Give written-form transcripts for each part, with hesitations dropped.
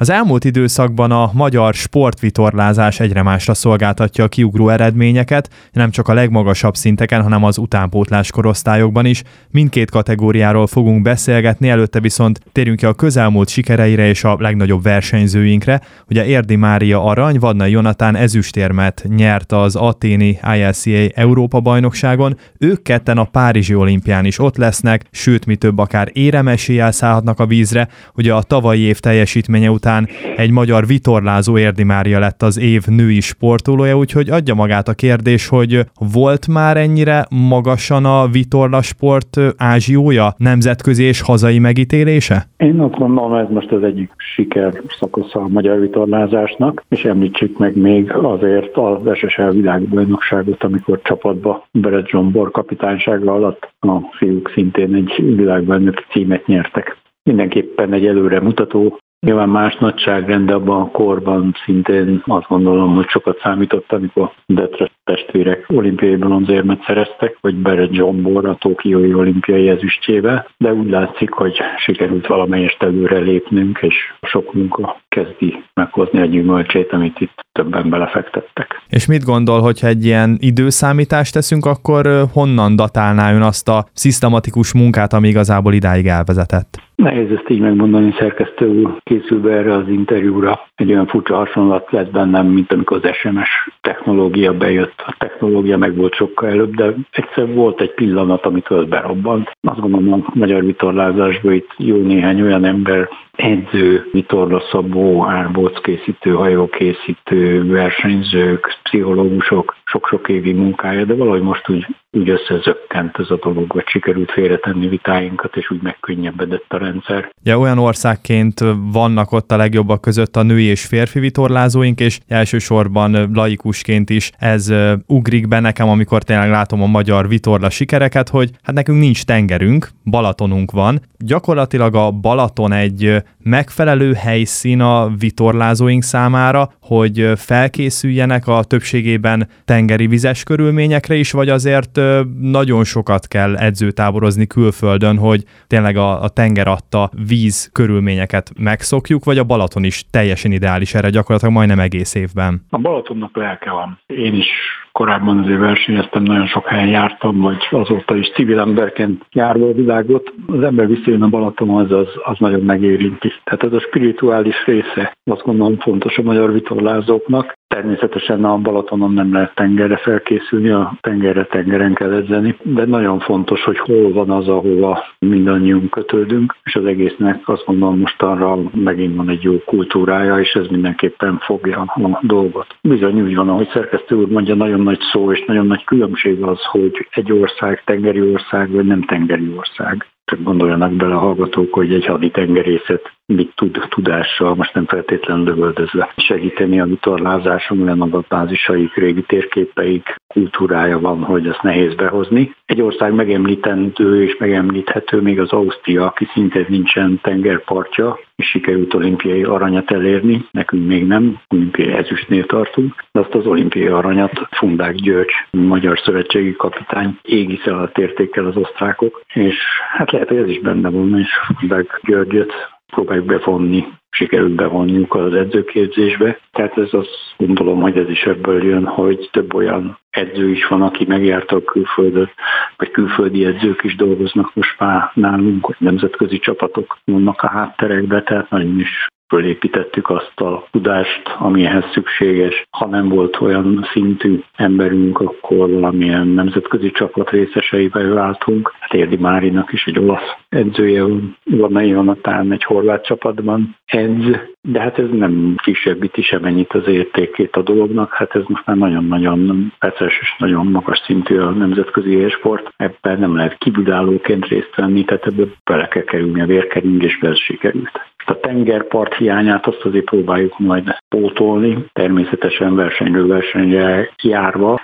Az elmúlt időszakban a magyar sportvitorlázás egyre másra szolgáltatja a kiugró eredményeket, nem csak a legmagasabb szinteken, hanem az utánpótlás korosztályokban is. Mindkét kategóriáról fogunk beszélgetni, előtte viszont térjünk ki a közelmúlt sikereire és a legnagyobb versenyzőinkre. Ugye Érdi Mária arany, Vadnai Jonatán ezüstérmet nyert az athéni ILCA Európa-bajnokságon. Ők ketten a párizsi olimpián is ott lesznek, sőt, mi több, akár éremeséllyel szállhatnak a vízre. Ugye a tavalyi év teljesítménye után egy magyar vitorlázó, Érdi Mária lett az év női sportolója, úgyhogy adja magát a kérdés, hogy volt már ennyire magasan a vitorlasport ázsiója, nemzetközi és hazai megítélése? Én azt gondolom, ez most az egyik siker szakasza a magyar vitorlázásnak, és említsük meg még azért az SSL világbajnokságot, amikor csapatba Berett Zsombor kapitánysága alatt a fiúk szintén egy világbajnoki címet nyertek. Mindenképpen egy előremutató, nyilván más nagyságrend, de abban a korban szintén azt gondolom, hogy sokat számított, amikor Detre testvérek olimpiai bronzérmet szereztek, vagy Berett Zsombor a tokiói olimpiai ezüstjével, de úgy látszik, hogy sikerült valamelyest előre lépnünk, és sok munka kezdi meghozni a gyümölcsét, amit itt többen belefektettek. És mit gondol, hogyha egy ilyen időszámítást teszünk, akkor honnan datálná ön azt a szisztematikus munkát, ami igazából idáig elvezetett? Nehéz ezt így megmondani, szerkesztő úr készül be erre az interjúra. Egy olyan furcsa hasonlat lett bennem, mint amikor az SMS technológia bejött. A technológia meg volt sokkal előbb, de egyszer volt egy pillanat, amitől az berobbant. Azt gondolom, a magyar vitorlázásban itt jó néhány olyan ember, edző, vitorlaszabó, árbóckészítő, hajókészítő, versenyzők, pszichológusok, sok-sok évi munkája, de valahogy most úgy összezökkent ez a dolog, vagy sikerült félretenni vitáinkat, és úgy megkönnyebbedett a rendszer. Ja, olyan országként vannak ott a legjobbak között a női és férfi vitorlázóink, és elsősorban laikusként is ez ugrik be nekem, amikor tényleg látom a magyar vitorla sikereket, hogy hát nekünk nincs tengerünk, Balatonunk van. Gyakorlatilag a Balaton egy megfelelő helyszín a vitorlázóink számára, hogy felkészüljenek a többségében tengeri vizes körülményekre is, vagy azért nagyon sokat kell edzőtáborozni külföldön, hogy tényleg a tenger adta víz körülményeket megszokjuk, vagy a Balaton is teljesen ideális erre gyakorlatilag majdnem egész évben? A Balatonnak lelke van. Én is korábban azért versenyeztem, nagyon sok helyen jártam, vagy azóta is civil emberként járva a világot. Az ember visszajön a Balatonhoz, az nagyon megérinti. Tehát ez a spirituális része, azt gondolom fontos a magyar vitorlázóknak. Természetesen a Balatonon nem lehet tengerre felkészülni, a tengeren kell edzeni, de nagyon fontos, hogy hol van az, ahova mindannyiunk kötődünk, és az egésznek azt gondolom mostanra megint van egy jó kultúrája, és ez mindenképpen fogja a dolgot. Bizony úgy van, ahogy szerkesztő úr mondja, nagyon nagy szó és nagyon nagy különbség az, hogy egy ország tengeri ország, vagy nem tengeri ország. Csak gondoljanak bele a hallgatók, hogy egy haditengerészet mit tud tudással, most nem feltétlenül lövöldözve segíteni a vitorlázáson, olyan adatbázisaik, régi térképeik, kultúrája van, hogy ezt nehéz behozni. Egy ország megemlítendő és megemlíthető még az Ausztria, aki szintén nincsen tengerpartja, és sikerült olimpiai aranyat elérni, nekünk még nem, olimpiai ezüstnél tartunk, de azt az olimpiai aranyat Fundák György, magyar szövetségi kapitány égisze alatt érték el az osztrákok, és hát lehet, hogy ez is benne van, és Fundák Györgyöt próbáljuk bevonni, sikerült bevonniuk az edzőképzésbe. Tehát ez azt gondolom, hogy ez is ebből jön, hogy több olyan edző is van, aki megjárta a külföldöt, vagy külföldi edzők is dolgoznak most már nálunk, hogy nemzetközi csapatok vannak a hátterekbe, tehát nagyon is fölépítettük azt a tudást, ami ehhez szükséges. Ha nem volt olyan szintű emberünk, akkor valamilyen nemzetközi csapat részeseivel váltunk. Hát Érdi Márinak is egy olasz edzője van, Vadnai Jonatán egy horvát csapatban edz, de hát ez nem kisebbíti semennyit az értékét a dolognak, hát ez most már nagyon-nagyon peces és nagyon magas szintű a nemzetközi élsport. Ebben nem lehet kívülállóként részt venni, tehát ebből bele kell kerülni a vérkeringésbe, ez sikerült. A tengerpart hiányát azt azért próbáljuk majd pótolni, természetesen versenyről versenyre járva,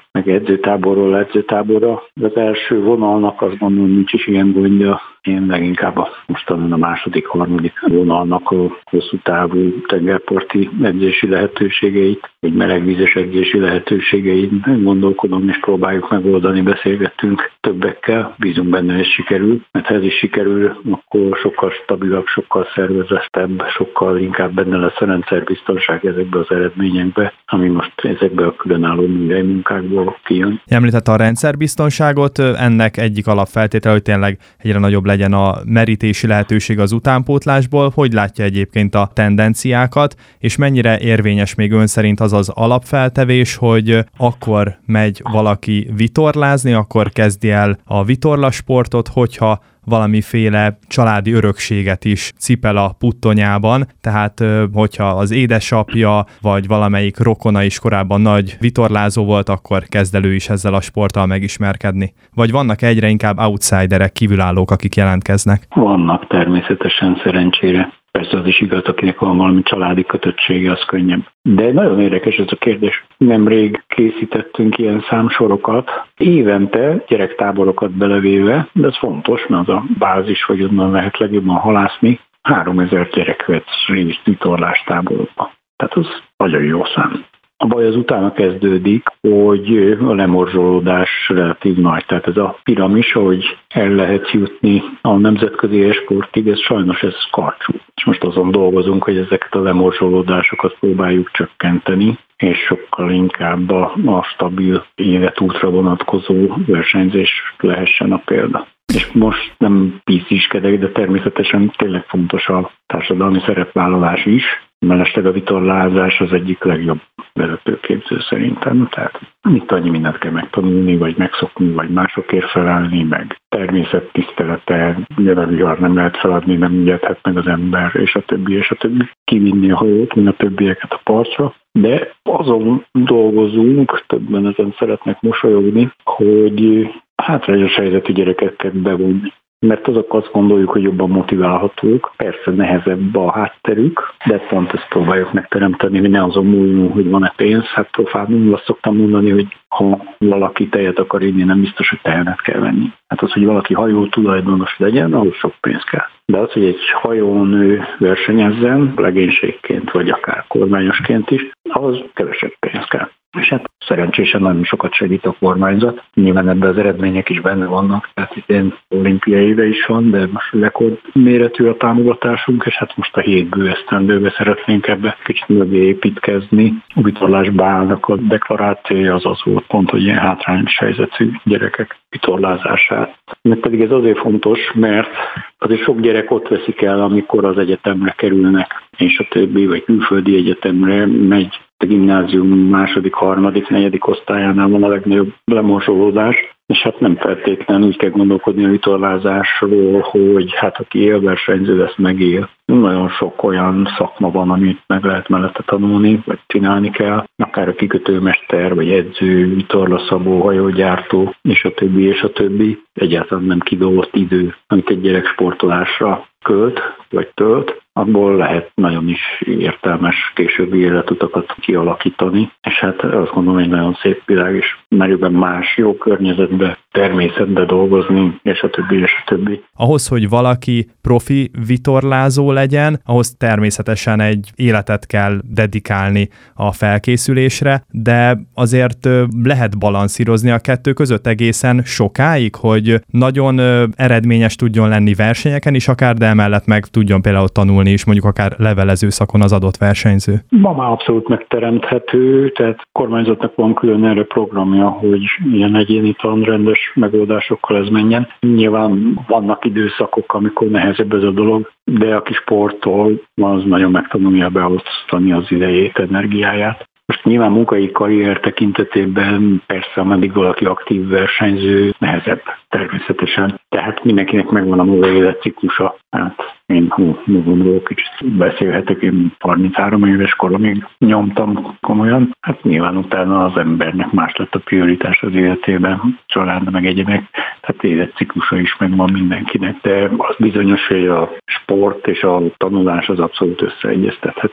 meg edzőtáborról edzőtáborra. Az első vonalnak azt gondolom nincs is ilyen gondja. Én leginkább mostanon a második, harmadik vonalnak a hosszú távú tengerparti edzési lehetőségeit, vagy melegvízes edzési lehetőségeit gondolkodom, és próbáljuk megoldani, beszélgettünk többekkel, bízunk benne, hogy ez sikerül, mert ha ez is sikerül, akkor sokkal stabilabb, sokkal szervezettebb, sokkal inkább benne lesz a rendszerbiztonság ezekbe az eredményekbe, ami most ezekbe a különálló műhelymunkákból kijön. Említette a rendszerbiztonságot, ennek egyik alapfeltétele, hogy tényleg egyre nagyobb legyen a merítési lehetőség az utánpótlásból. Hogy látja egyébként a tendenciákat, és mennyire érvényes még ön szerint az alapfeltevés, hogy akkor megy valaki vitorlázni, akkor kezdi el a vitorlasportot, hogyha valamiféle családi örökséget is cipel a puttonyában, tehát hogyha az édesapja vagy valamelyik rokona is korábban nagy vitorlázó volt, akkor kezd elő is ezzel a sporttal megismerkedni. Vagy vannak egyre inkább outsiderek, kívülállók, akik jelentkeznek? Vannak természetesen, szerencsére. Persze az is igaz, akinek van valami családi kötöttsége, az könnyebb. De nagyon érdekes ez a kérdés. Nemrég készítettünk ilyen számsorokat, évente gyerektáborokat belevéve, de ez fontos, mert az a bázis, hogy onnan lehet legjobban halászni. 3000 gyerek vett részt vitorlástáborokba. Tehát az nagyon jó szám. A baj az utána kezdődik, hogy a lemorzsolódás relatív nagy. Tehát ez a piramis, hogy el lehet jutni a nemzetközi e-sportig, ez sajnos ez karcsú. És most azon dolgozunk, hogy ezeket a lemorzsolódásokat próbáljuk csökkenteni, és sokkal inkább a stabil életútra vonatkozó versenyzés lehessen a példa. És most nem pisziskedek, de természetesen tényleg fontos a társadalmi szerepvállalás is. Mellesleg a vitorlázás az egyik legjobb vezetőképző szerintem. Tehát itt annyi mindent kell megtanulni, vagy megszokni, vagy másokért felállni, meg természettisztelete, ugye a vihar nem lehet feladni, nem ügyethet meg az ember, és a többi, kivinni a hajót, mint a többieket a partra. De azon dolgozunk, többen ezen szeretnek mosolyogni, hogy hátrányos helyzetű gyerekeket bevonni. Mert azok azt gondoljuk, hogy jobban motiválhatók, persze nehezebb a hátterük, de pont ezt próbáljuk megteremteni, hogy ne azon múljon, hogy van-e pénz. Hát profánul azt szoktam mondani, hogy ha valaki tejet akar inni, nem biztos, hogy tejet kell venni. Hát az, hogy valaki hajó tulajdonos legyen, ahhoz sok pénz kell. De az, hogy egy hajón ő versenyezzen, legénységként vagy akár kormányosként is, ahhoz kevesebb pénz kell. És hát szerencsésen nagyon sokat segít a kormányzat. Nyilván ebben az eredmények is benne vannak, tehát itt olimpiai éve is van, de most rekordméretű a támogatásunk, és hát most a 7 bőesztendőbe szeretnénk ebbe kicsit mögé építkezni. A vitorlásba állnak a deklarációja, az volt pont, hogy ilyen hátrányos helyzetű gyerekek vitorlázását. Mert pedig ez azért fontos, mert azért sok gyerek ott veszik el, amikor az egyetemre kerülnek, és a többi, vagy külföldi egyetemre megy. A gimnázium második, harmadik, negyedik osztályánál van a legnagyobb lemorzsolódás, és hát nem feltétlenül úgy kell gondolkodni a vitorlázásról, hogy hát aki élversenyző lesz, megél. Nagyon sok olyan szakma van, amit meg lehet mellette tanulni, vagy csinálni kell, akár a kikötőmester, vagy edző, vitorlaszabó, hajógyártó, és a többi, és a többi. Egyáltalán nem kidolgozott idő, amit egy gyerek sportolásra költ, vagy tölt, abból lehet nagyon is értelmes későbbi életutakat kialakítani, és hát azt gondolom, hogy nagyon szép világ, és merőben más jó környezetbe, természetbe dolgozni, és a többi, és a többi. Ahhoz, hogy valaki profi vitorlázó legyen, ahhoz természetesen egy életet kell dedikálni a felkészülésre, de azért lehet balanszírozni a kettő között egészen sokáig, hogy nagyon eredményes tudjon lenni versenyeken is akár, de emellett meg tudjon például tanulni is, mondjuk akár levelező szakon az adott versenyző. Ma már abszolút megteremthető, tehát a kormányzatnak van külön erre programja, hogy ilyen egyéni tanrendes megoldásokkal ez menjen. Nyilván vannak időszakok, amikor nehezebb ez a dolog, de aki sportol, az nagyon megtanulja beosztani az idejét, energiáját. Most nyilván munkai karrier tekintetében persze, ameddig valaki aktív versenyző, nehezebb természetesen. Tehát mindenkinek megvan a maga életciklusa. Hát én magamról kicsit beszélhetek, én 33 éves koromig nyomtam komolyan. Hát nyilván utána az embernek más lett a prioritás az életében, család meg egyebek. Tehát életciklusa is megvan mindenkinek, de az bizonyos, hogy a sport és a tanulás az abszolút összeegyeztethető. Persze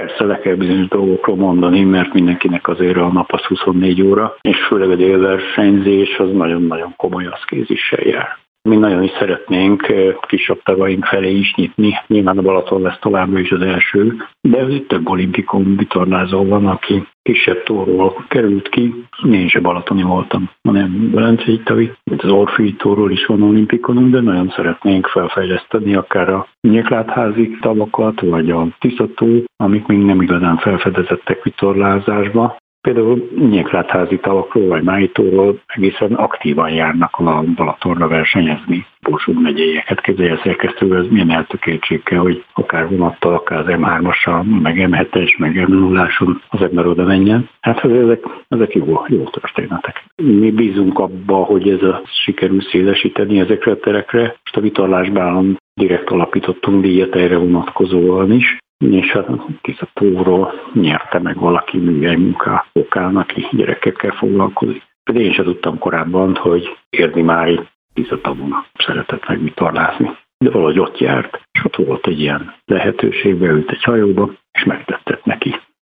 Persze le kell bizonyos dolgokról mondani, mert mindenkinek azért a nap az 24 óra, és főleg a délversenyzés az nagyon-nagyon komoly aszkézissel jár. Mi nagyon is szeretnénk kisebb tavaink felé is nyitni. Nyilván a Balaton lesz továbbra is az első, de több olimpikon vitorlázó van, aki kisebb tóról került ki. Én sem balatoni voltam, hanem velencei tavi. Az Orfűi tóról is van olimpikonunk, de nagyon szeretnénk felfejleszteni akár a Nyéklátházi tavakat, vagy a Tiszató, amik még nem igazán felfedezettek vitorlázásba. Például Nyéklátházi tavakról vagy Májtóról egészen aktívan járnak a Balatonra versenyezni. Borsod megyélyeket kezelje szerkesztő, ez milyen eltökéltségkel, hogy akár vonattal, akár az M3-assal, meg M7-es, meg M0-áson az ember oda menjen. Hát ezek jó történetek. Mi bízunk abba, hogy ez sikerül szélesíteni ezekre a terekre. Most a vitorlásban direkt alapítottunk díjat erre vonatkozóan is, és a Tiszatóról nyerte meg valaki műhelymunka okán, aki gyerekekkel foglalkozik. De én sem tudtam korábban, hogy Érdi Mári Tiszatavon szeretett meg vitorlázni. De valahogy ott járt, és ott volt egy ilyen lehetőség, beült egy hajóba, és megtettek neki.